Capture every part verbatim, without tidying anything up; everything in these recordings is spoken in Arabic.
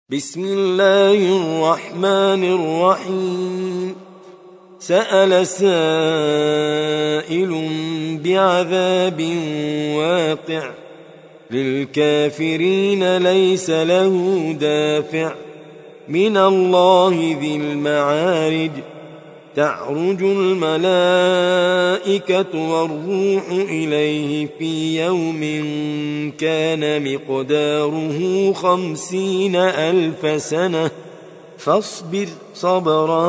بسم الله الرحمن الرحيم. سأل سائل بعذاب واقع للكافرين ليس له دافع من الله ذي المعارج. تعرج الملائكة والروح إليه في يوم كان مقداره خمسين ألف سنة فاصبر صبرا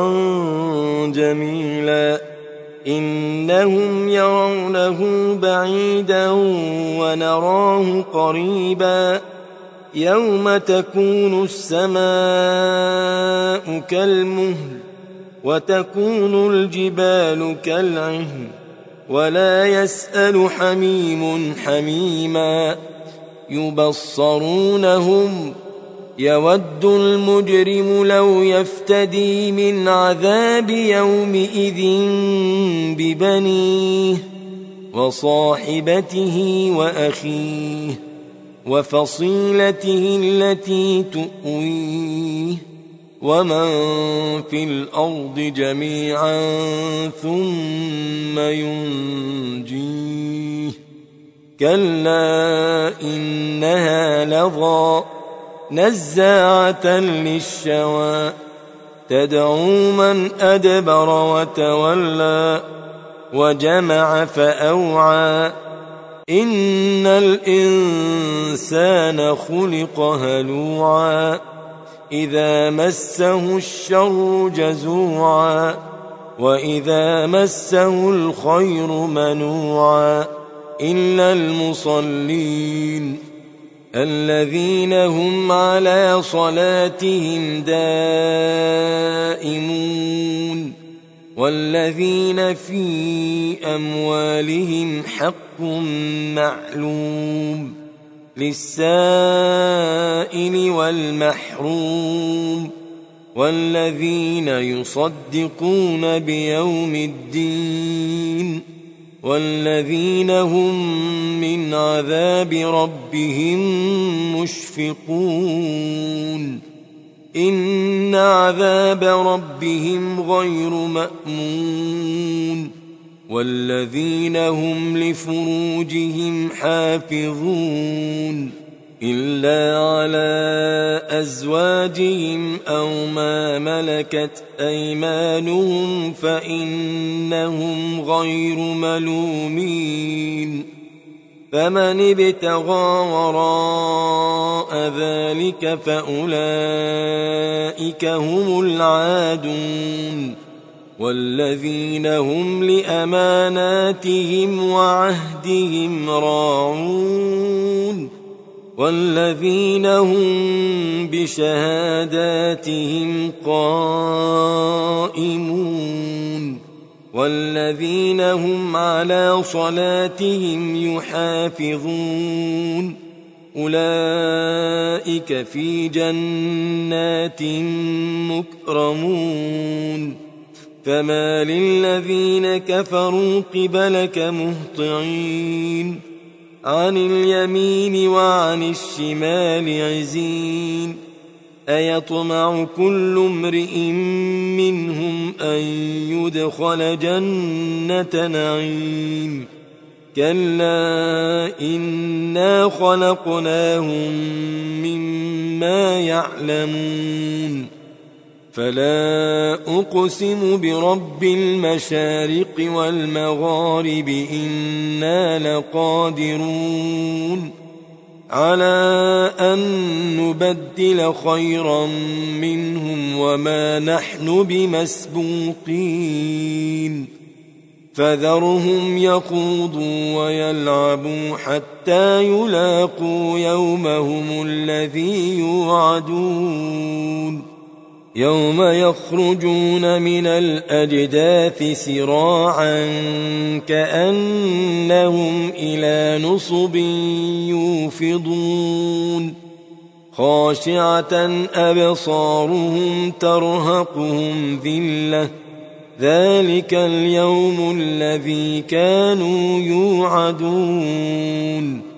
جميلا إنهم يرونه بعيدا ونراه قريبا يوم تكون السماء كالمهل وتكون الجبال كالعهن ولا يسأل حميم حميما يبصرونهم يود المجرم لو يفتدي من عذاب يومئذ ببنيه وصاحبته وأخيه وفصيلته التي تؤويه ومن في الأرض جميعا ثم ينجيه كلا إنها لظى نزاعة للشوى تدعو من أدبر وتولى وجمع فأوعى إن الإنسان خلق هلوعا إذا مسه الشر جزوعا وإذا مسه الخير منوعا إلا المصلين الذين هم على صلاتهم دائمون والذين في أموالهم حق معلوم للسائل والمحروم والذين يصدقون بيوم الدين والذين هم من عذاب ربهم مشفقون إن عذاب ربهم غير مأمون والذين هم لفروجهم حافظون إلا على أزواجهم أو ما ملكت أيمانهم فإنهم غير ملومين فمن ابتغى وراء ذلك فأولئك هم العادون والذين هم لأماناتهم وعهدهم راعون والذين هم بشهاداتهم قائمون والذين هم على صلاتهم يحافظون أولئك في جنات مكرمون فما للذين كفروا قبلك مهطعين عن اليمين وعن الشمال عزين أيطمع كل امرئ منهم أن يدخل جنة نعيم كلا إنا خلقناهم مما يعلمون فلا أقسم برب المشارق والمغارب إنا لقادرون على أن نبدل خيرا منهم وما نحن بمسبوقين فذرهم يخوضوا ويلعبوا حتى يلاقوا يومهم الذي يوعدون يوم يخرجون من الأجداث سراعا كأنهم إلى نصب يوفضون خاشعة أبصارهم ترهقهم ذلة ذلك اليوم الذي كانوا يوعدون